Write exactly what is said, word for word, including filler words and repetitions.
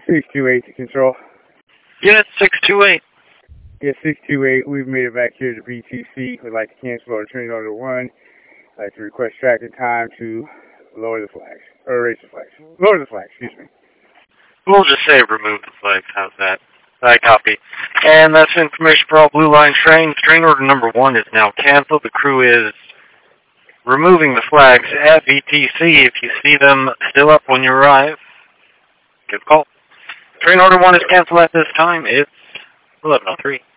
six two eight to control. Unit six two eight. Yeah, six two eight, we've made it back here to B T C. We'd like to cancel our train order one. I'd like to request tracking time to lower the flags. Or raise the flags. Lower the flags, excuse me. We'll just say remove the flags. How's that? I copy. And that's information for all Blue Line trains. Train order number one is now canceled. The crew is removing the flags at B T C. If you see them still up when you arrive, give a call. Train order one is canceled at this time. It's eleven oh three.